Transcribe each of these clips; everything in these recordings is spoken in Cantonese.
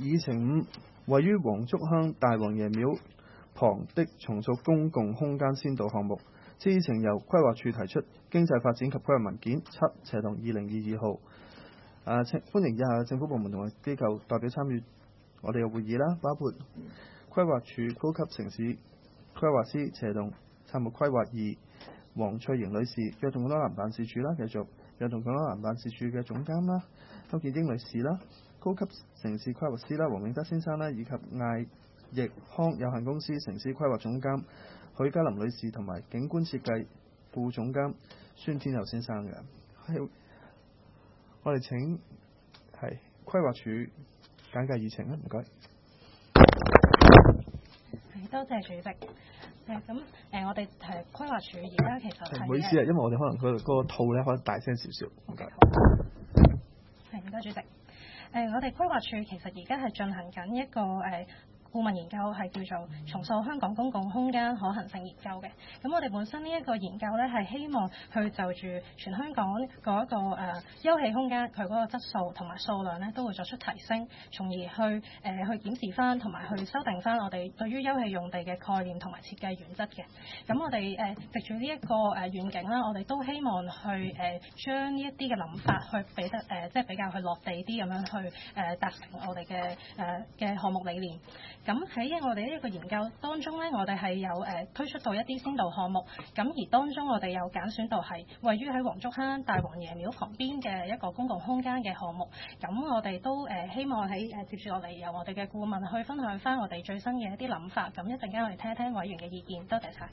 議程5，位於黃竹坑大王爺廟旁的重塑公共空間先導項目。此議程由規劃署提出經濟發展及規劃文件7/2022號。歡迎以下政府部門同埋機構代表參與我哋嘅會議啦，包括規劃署高級城市規劃師策目規劃2黃翠瑩女士，躍動港島南辦事處啦，繼續躍動港島南辦事處嘅總監啦，邱建英女士啦，高級城市規劃師啦，黃永德先生啦，以及艾奕康有限公司城市規劃總監許嘉琳女士同埋景觀設計副總監孫天佑先生嘅。我哋請規劃署簡介議程啦，唔該。 多謝主席。我哋規劃署而家其實係唔好意思啊，因為我哋可能嗰個套咧可能大聲少少。 唔該主席。我哋規劃署其實而家係進行緊一個顧問研究，係叫做重塑香港公共空間可行性研究嘅。咁我哋本身呢一個研究咧，係希望去就住全香港嗰一個休憩空間佢嗰個質素同埋數量咧，都會作出提升，從而去檢視翻同埋去修訂翻我哋對於休憩用地嘅概念同埋設計原則嘅。咁我哋藉住呢一個願景啦，我哋都希望去將呢一啲嘅諗法去俾得即係比較去落地啲咁樣去達成我哋嘅項目理念。咁喺我哋呢一個研究當中咧，我哋係有推出到一啲先導項目，咁而當中我哋有揀選到係位於喺黃竹坑大王爺廟旁邊嘅一個公共空間嘅項目。咁我哋都希望喺接住落嚟由我哋嘅顧問去分享翻我哋最新嘅一啲諗法。咁一陣間我哋聽一聽委員嘅意見。多謝晒。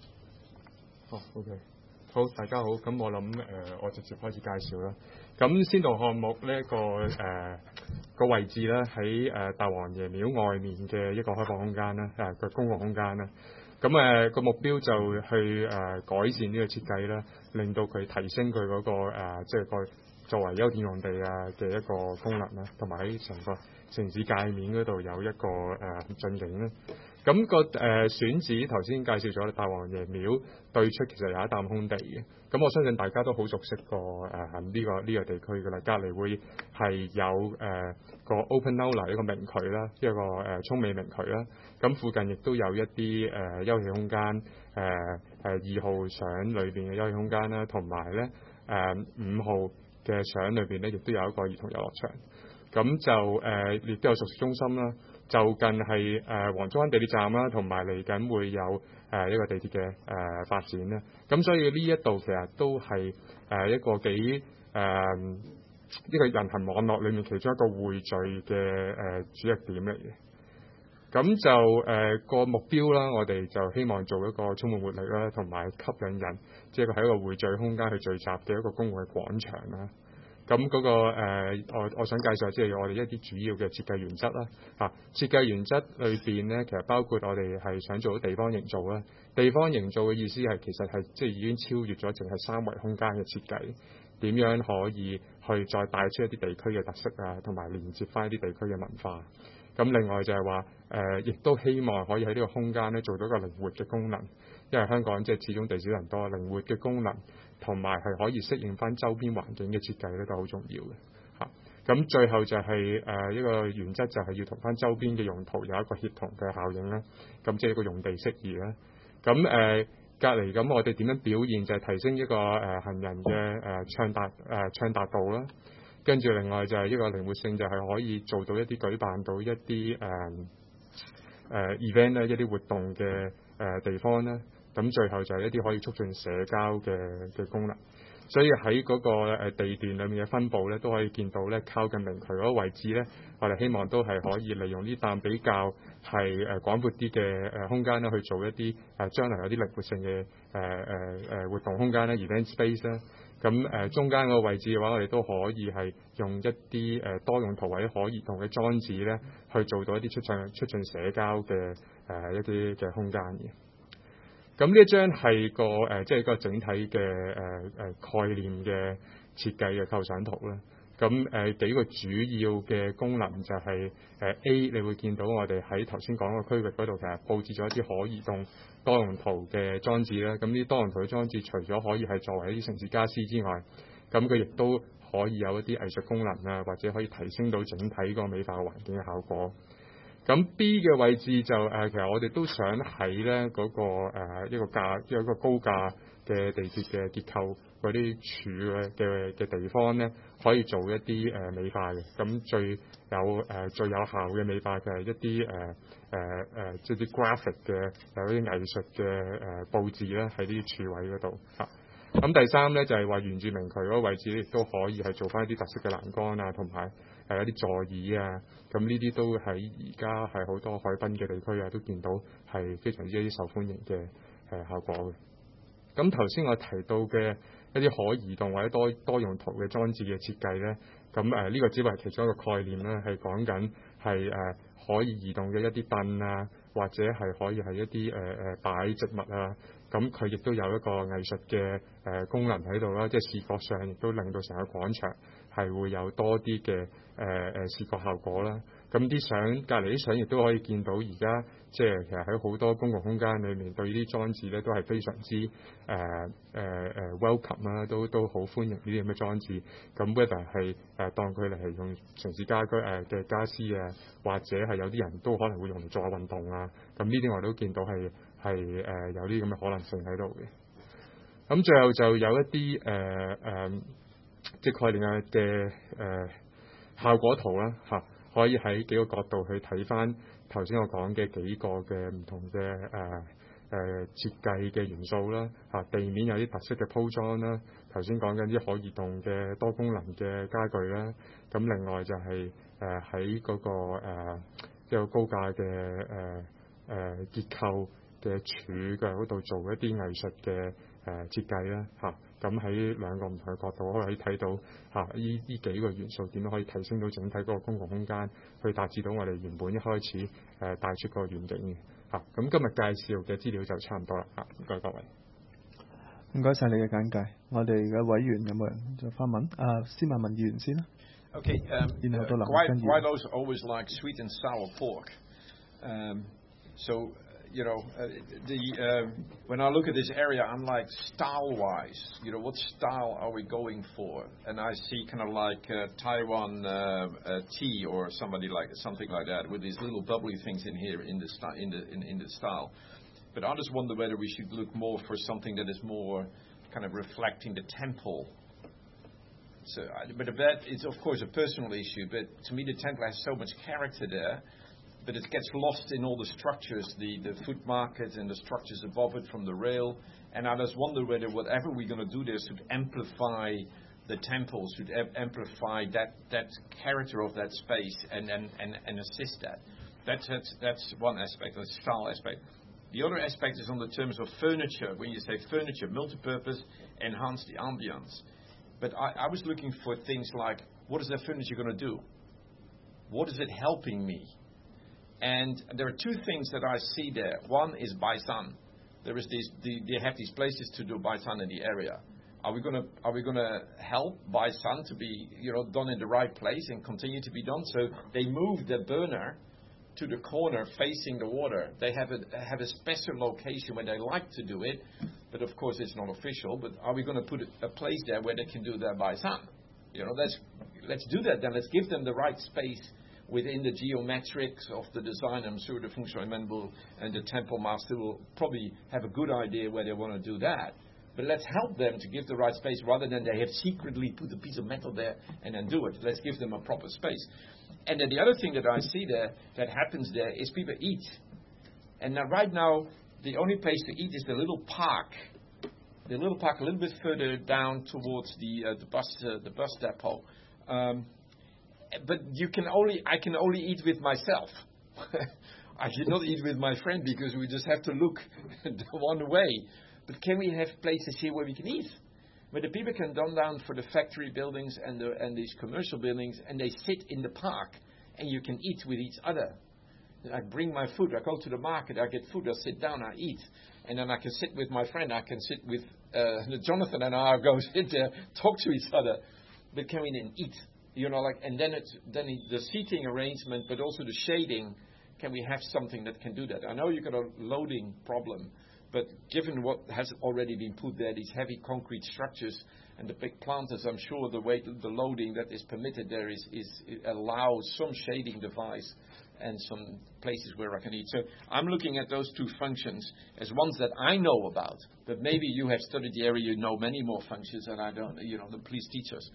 OK， 好，大家好。咁我諗我直接開始介紹啦。咁先導項目呢個位置咧，喺大王爺廟外面嘅一個開放空間啦，個公共空間啦。咁個目標就去改善呢個設計啦，令到佢提升佢嗰個即係個作為休憩用地嘅一個功能啦，同埋喺成個城市界面嗰度有一個進境啦。咁個選址頭先介紹咗大王爺廟對出其實有一啖空地嘅，咁我相信大家都好熟悉個呢個地區㗎啦。隔離會係有個 Open Aula 一個明渠啦，一個涌尾明渠啦。咁附近亦都有一啲休憩空間，2號相裏邊嘅休憩空間啦，同埋咧5號嘅相裏邊咧，亦都有一個兒童遊樂場。咁就亦都有熟食中心啦。就近係黃竹坑地鐵站啦，同埋嚟緊會有一個地鐵嘅發展啦。咁所以呢一度其實都係一個幾一個人行網絡裏面其中一個匯聚嘅主力點嚟嘅。咁就個目標啦，我哋就希望做一個充滿活力啦，同埋吸引人，即係喺一個匯聚空間去聚集嘅一個公共嘅廣場啦。咁嗰個我想介紹即係我哋一啲主要嘅設計原則啦。設計原則裏邊咧，其實包括我哋係想做到地方營造啦。地方營造嘅意思係其實係即係已經超越咗淨係三維空間嘅設計，點樣可以去再帶出一啲地區嘅特色啊，同埋連接翻一啲地區嘅文化。咁另外就係話亦都希望可以喺呢個空間咧做到一個靈活嘅功能，因為香港即係始終地少人多，靈活嘅功能同埋係可以適應翻周邊環境嘅設計咧都好重要嘅嚇。咁最後就係一個原則就係要同翻周邊嘅用途有一個協同嘅效應啦。咁即係一個用地適宜啦。咁隔離咁我哋點樣表現就係提升一個行人嘅暢達度啦。跟住另外就係一個靈活性，就係可以做到一啲舉辦到一啲event 咧，一啲活動嘅地方啦。咁最後就係一啲可以促進社交嘅功能。所以喺嗰個地段裏面嘅分佈咧，都可以見到咧，靠近明渠嗰個位置咧，我哋希望都係可以利用呢啖比較係廣闊啲嘅空間咧，去做一啲將來有啲靈活性嘅活動空間咧 event space 啦。咁中間個位置嘅話，我哋都可以係用一啲多用途或者可移動嘅裝置咧，去做到一啲促進社交嘅一啲嘅空間嘅。咁呢一張係個即係個整體嘅概念嘅設計嘅構想圖啦。咁幾個主要嘅功能就係A， 你會見到我哋喺頭先講個區域嗰度其實佈置咗一啲可移動多用途嘅裝置啦。咁呢啲多用途嘅裝置除咗可以係作為一啲城市傢俬之外，咁佢亦都可以有一啲藝術功能啊，或者可以提升到整體個美化環境嘅效果。咁 B 嘅位置就其實我哋都想喺咧嗰個一個高架嘅地鐵嘅結構嗰啲柱嘅地方咧，可以做一啲美化嘅。咁最有效嘅美化就係一啲即係啲 graphic 嘅有啲藝術嘅佈置啦，喺啲柱位嗰度嚇。咁第三咧就係話原住民渠嗰個位置亦都可以係做翻一啲特色嘅欄杆啊，同埋一啲座椅啊。咁呢啲都喺而家係好多海濱嘅地區啊，都見到係非常之一啲受歡迎嘅效果嘅。咁頭先我提到嘅一啲可移動或者多用途嘅裝置嘅設計咧，咁呢個只係其中一個概念啦，係講緊係可以移動嘅一啲凳啊，或者係可以係一啲擺植物啊。咁佢亦都有一個藝術嘅功能喺度啦，即係視覺上亦都令到成個廣場係會有多啲嘅視覺效果啦。咁啲隔離啲相亦都可以見到，而家即係其實喺好多公共空間裏面對呢啲裝置咧都係非常之welcome 啦，都好歡迎呢啲咁嘅裝置。咁 whether 係當佢嚟係用城市家居嘅家私啊，或者係有啲人都可能會用嚟做下運動啊。咁呢啲我都見到係有啲咁嘅可能性喺度嘅。咁最後就有一啲即係概念嘅效果圖啦嚇，可以喺幾個角度去睇翻頭先我講嘅幾個嘅唔同嘅設計嘅元素啦嚇。地面有啲特色嘅鋪裝啦，頭先講緊啲可移動嘅多功能嘅家具啦。咁另外就係喺嗰個一個高架嘅結構嘅柱嘅嗰度做一啲藝術嘅設計啦嚇。咁喺兩個唔同嘅角度可以睇到呢幾個元素點樣可以提升到整體嗰個公共空間，去達至到我哋原本一開始帶出個願景嘅嚇。咁今日介紹嘅資料就差唔多啦嚇，唔該各位。 唔該晒你嘅簡介。我哋嘅委員有冇人再發問？司馬文議員先啦。 Okay, Guidos always like sweet and sour pork. So, when I look at this area, I'm like style-wise, what style are we going for? And I see kind of like Taiwan tea or something like that, with these little bubbly things in here in the style. But I just wonder whether we should look more for something that is more kind of reflecting the temple. So, but that is of course a personal issue. But to me, the temple has so much character there. But it gets lost in all the structures, the food market and the structures above it from the rail. And I just wonder whether whatever we're going to do there should amplify the temple, should amplify that character of that space and assist that. That's one aspect, the style aspect. The other aspect is on the terms of furniture. When you say furniture, multipurpose, enhance the ambience. But I was looking for things like, what is that furniture going to do? What is it helping me? And there are two things that I see there. One is Baisan. There is they have these places to do Baisan in the area. Are we gonna help Baisan to be done in the right place and continue to be done? So they move the burner to the corner facing the water. They have a special location where they like to do it, but of course it's not official. But are we going to put a place there where they can do their Baisan? Let's do that then. Let's give them the right space within the geometrics of the design. I'm sure the Feng Shui men and the temple master will probably have a good idea where they want to do that. But let's help them to give the right space rather than they have secretly put a piece of metal there and then do it. Let's give them a proper space. And then the other thing that I see there that happens there is people eat. And now, right now, the only place to eat is the little park. The little park a little bit further down towards the bus depot. But I can only eat with myself. I should not eat with my friend because we just have to look one way. But can we have places here where we can eat? Where the people can come down for the factory buildings and these commercial buildings, and they sit in the park, and you can eat with each other. I bring my food. I go to the market. I get food. I sit down. I eat, and then I can sit with my friend. I can sit with Jonathan, and I go sit there, talk to each other. But can we then eat? And then the seating arrangement, but also the shading. Can we have something that can do that? I know you've got a loading problem, But given what has already been put there, these heavy concrete structures and the big planters, I'm sure the weight, the loading that is permitted there it allows some shading device and some places where I can eat. So I'm looking at those two functions as ones that I know about. But maybe you have studied the area, you know many more functions, and I don't. Please teach us.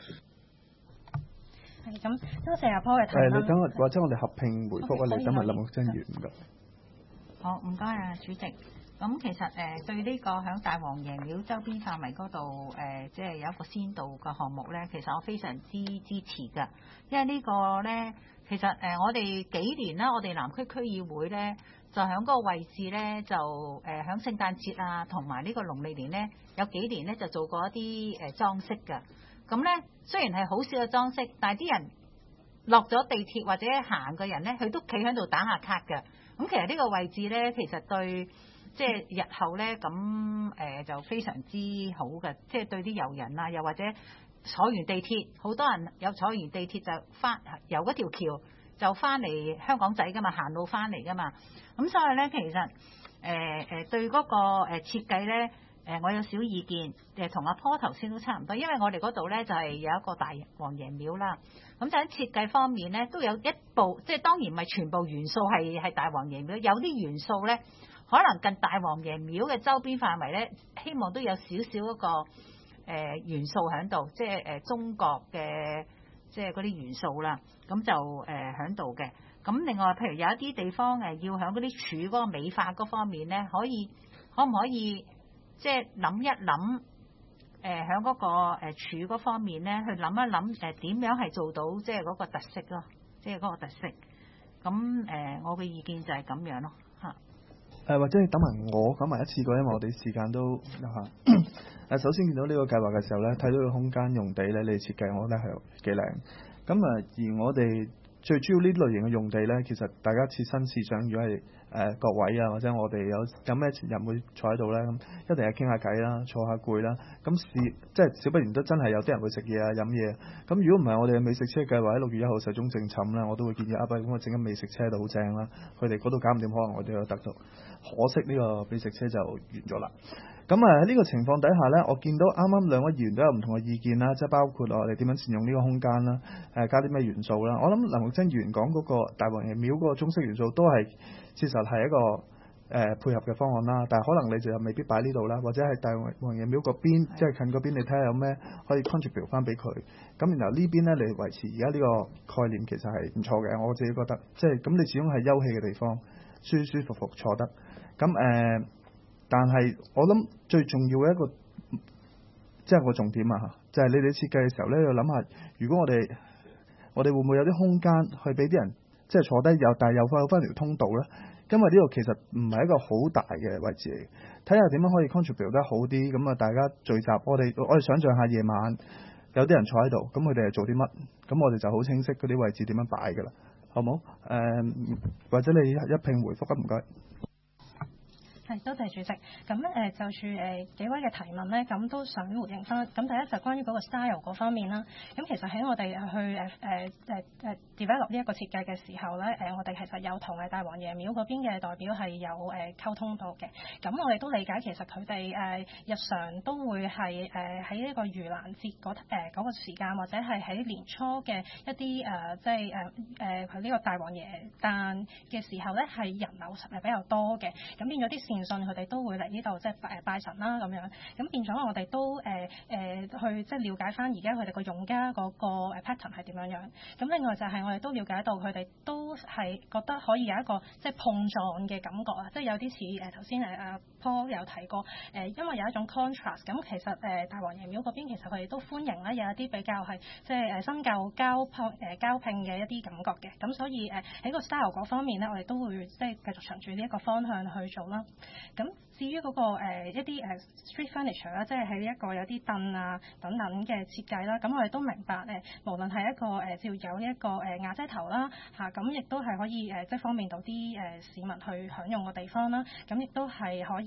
係咁，多謝阿 Paul 嘅提問。 你等我或者我哋合併回覆啊，你等埋林木真完唔該。 好，唔該啊，主席。咁其實對呢個響大王爺廟周邊範圍嗰度即係有一個先導嘅項目咧，其實我非常之支持㗎，因為呢個咧其實我哋幾年啦，我哋南區區議會咧就響嗰個位置咧就響聖誕節啊同埋呢個農曆年咧有幾年咧就做過一啲裝飾㗎。咁咧雖然係好少嘅裝飾，但係啲人落咗地鐵或者行嘅人咧，佢都企喺度打下卡㗎。咁其實呢個位置咧，其實對即係日後咧，咁就非常之好嘅，即係對啲遊人啊，又或者坐完地鐵，好多人有坐完地鐵就由嗰條橋就翻嚟香港仔噶嘛，行路翻嚟噶嘛。咁所以咧，其實對嗰個設計咧，我有少意見，同阿 Paul 頭先都差唔多，因為我哋嗰度咧就係有一個大王爺廟啦。咁就喺設計方面咧，都有一部，即係當然唔係全部元素係大王爺廟，有啲元素咧。可能近大王爺廟嘅周邊範圍咧，希望都有少少嗰個元素喺度，即係中國嘅即係嗰啲元素啦。咁就喺度嘅。咁另外，譬如有一啲地方要喺嗰啲柱嗰個美化嗰方面咧，可唔可以即係諗一諗喺嗰個柱嗰方面咧，去諗一諗點樣係做到即係嗰個特色咯，即係嗰個特色。咁我嘅意見就係咁樣咯。 或者你等埋我講埋一次過，因為我哋時間都有限。首先見到呢個計劃嘅時候咧，睇到個空間用地咧，你設計我覺得係幾靚。咁而我哋最主要呢類型嘅用地咧，其實大家設身設想，如果係各位啊，或者我哋有咩人會坐喺度咧，咁一定係傾下偈啦，坐下攰啦。咁即係少不然都真係有啲人會食嘢啊、飲嘢。咁如果唔係我哋嘅美食車計劃喺6月1號壽終正寢咧，我都會建議不如咁我整緊美食車就好正啦。佢哋嗰度搞唔掂，可能我哋有得到。可惜呢個美食車就完咗啦。咁喺呢個情況底下呢，我見到啱啱兩位議員都有唔同嘅意見啦，即係包括我哋點樣善用呢個空間啦，加啲咩元素啦。我諗林玉珍議員講嗰個大王爺廟嗰個中式元素都係事實係一個配合嘅方案啦，但係可能你就未必擺呢度啦，或者係大王爺廟嗰邊，即係近嗰邊，你睇下有咩可以 contribute 翻俾佢。咁然後呢邊呢，你維持而家呢個概念其實係唔錯嘅，我自己覺得，即係咁你始終係休憩嘅地方，舒舒服服坐得。咁但係我諗最重要嘅一個即係個重點啊，就係你哋設計嘅時候咧，要諗下，如果我哋會唔會有啲空間去俾啲人即係坐低但係又有翻條通道咧？因為呢度其實唔係一個好大嘅位置嚟，睇下點樣可以 contribute 得好啲。咁大家聚集，我哋想象下夜晚有啲人坐喺度，咁佢哋係做啲乜？咁我哋就好清晰嗰啲位置點樣擺噶啦，好冇？或者你一併回覆啊，唔該。 多謝主席。咁就住幾位嘅提問咧，咁都想回應翻。咁第一就關於嗰個 style 嗰方面啦。咁其實喺我哋去develop 呢一個設計嘅時候咧，我哋其實有同大王爺廟嗰邊嘅代表係有溝通到嘅。咁我哋都理解其實佢哋日常都會係喺呢個盂蘭節嗰個時間，或者係喺年初嘅一啲即係佢呢個大王爺誕嘅時候咧，係人流實係比較多嘅。咁變咗啲善信佢哋都會嚟呢度即係拜神啦咁樣，咁變咗我哋都去即係了解翻而家佢哋個用家嗰個 pattern 係點樣樣。咁另外就係我哋都了解到佢哋都係覺得可以有一個即係碰撞嘅感覺啊，即係有啲似頭先阿 Paul 有提過因為有一種 contrast。咁其實大王爺廟嗰邊其實佢哋都歡迎咧有一啲比較係即係新舊交拼嘅一啲感覺嘅。咁所以喺個 style 嗰方面咧，我哋都會即係繼續循住呢一個方向去做啦。咁至於嗰個一啲street furniture 啦，即係喺呢一個有啲凳啊等等嘅設計啦，咁我哋都明白無論係一個要有呢一個瓦遮頭啦嚇，咁亦都係可以即係方便到啲市民去享用嘅地方啦。咁亦都係可以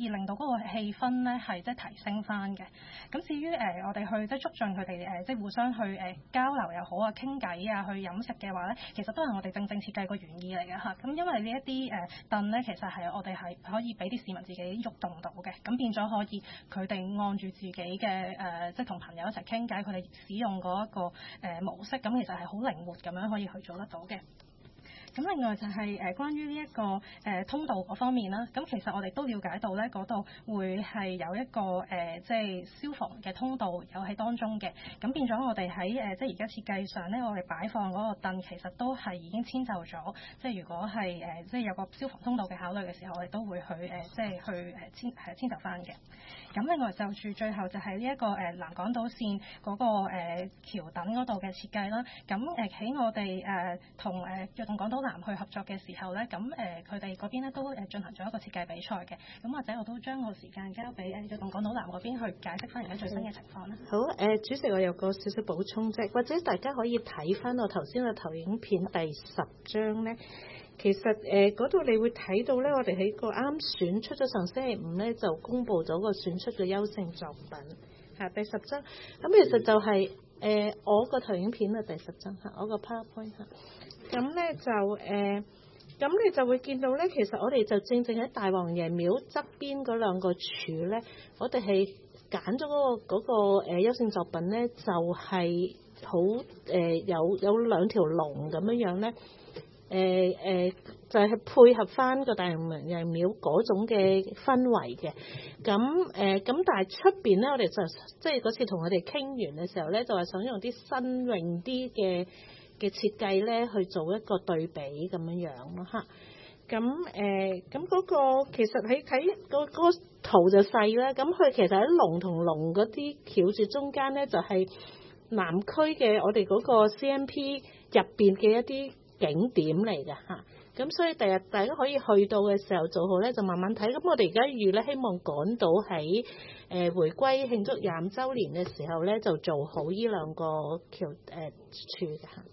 以令到嗰個氣氛咧係即係提升翻嘅。咁至於我哋去即係促進佢哋即係互相去交流又好啊，傾偈啊，去飲食嘅話咧，其實都係我哋正設計個原意嚟嘅嚇。咁因為呢一啲凳咧，其實係我哋係可以俾啲市民自己喐動到嘅，咁變咗可以佢哋按住自己嘅即係同朋友一齊傾偈，佢哋使用嗰一個模式，咁其實係好靈活咁樣可以去做得到嘅。咁另外就係關於呢一個通道嗰方面啦，咁其實我哋都了解到咧，嗰度會係有一個即係消防嘅通道有喺當中嘅，咁變咗我哋喺即係而家設計上咧，我哋擺放嗰個凳其實都係已經遷就咗，即係如果係即係有個消防通道嘅考慮嘅時候，我哋都會去即係去遷就翻嘅。咁另外就住最後就係呢一個南港島線嗰個橋墩嗰度嘅設計啦。咁喺我哋同躍動港島南去合作嘅時候咧，咁佢哋嗰邊咧都進行咗一個設計比賽嘅。咁或者我都將個時間交俾躍動港島南嗰邊去解釋翻而家最新嘅情況啦。 好，主席我有個少少補充啫，或者大家可以睇翻我頭先嘅投影片第10章咧。其實嗰度你會睇到咧，我哋喺個啱選出咗上星期五咧，就公布咗個選出嘅優勝作品嚇第10章。咁其實就係、我個投影片啊第10章嚇，我個 PowerPoint 嚇。咁咧就咁你就會見到咧，其實我哋就正喺大王爺廟側邊嗰兩個柱咧，我哋係揀咗嗰個優勝作品咧，就係好有兩條龍咁樣咧。就係配合翻個大王爺廟嗰種嘅氛圍嘅，咁但係出邊咧，我哋就即係嗰次同佢哋傾完嘅時候咧，就係想用啲新穎啲嘅設計咧去做一個對比咁樣咯嚇。咁嗰個其實喺睇嗰個圖就細啦，咁佢其實喺龍同龍嗰啲橋住中間咧，就係南區嘅我哋嗰個 CMP 入邊嘅一啲景點嚟㗎嚇，咁所以第日大家可以去到嘅時候做好咧，就慢慢睇。咁我哋而家預咧，希望趕到喺回歸慶祝25週年嘅時候咧，就做好呢兩個橋柱㗎嚇。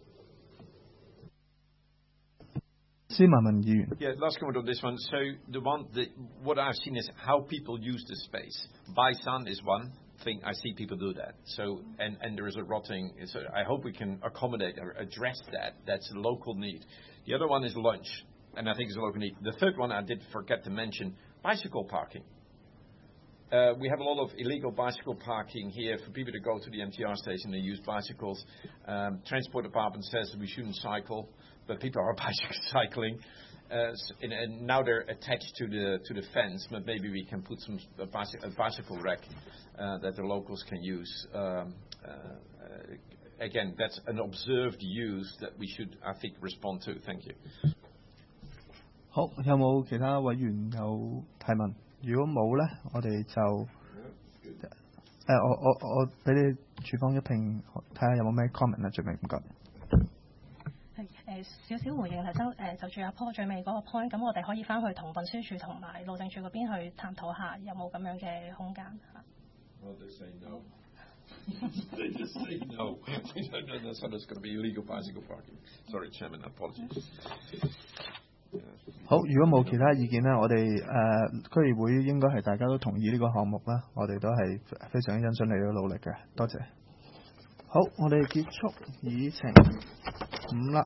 司馬文議員。 Yeah, last comment on this one. So what I've seen is how people use the space. Buy sun is one thing. I see people do that. So and there is a rotting. So I hope we can accommodate or address that. That's a local need. The other one is lunch, and I think it's a local need. The third one I did forget to mention: bicycle parking. We have a lot of illegal bicycle parking here for people to go to the MTR station. They use bicycles. Transport department says we shouldn't cycle, but people are cycling. And now they're attached to the fence, but maybe we can put a bicycle rack that the locals can use. Again, that's an observed use that we should, I think, respond to. Thank you. 好，有冇其他委員有提問？如果冇咧，我哋就我俾你處方一拼，睇下有冇咩 comment 啊，最尾唔該。 少少回應頭先就住阿 Paul 最尾嗰個 point， 咁我哋可以翻去同運輸署同埋路政署嗰邊去探討下，有冇咁樣嘅空間嚇。 Well, they say no. They just say no. No, so there's going to be illegal bicycle parking. Sorry, Chairman, apologies. 好，如果冇其他意見咧，我哋區議會應該係大家都同意呢個項目啦，我哋都係非常欣賞你嘅努力嘅，多謝。好，我哋結束議程5啦。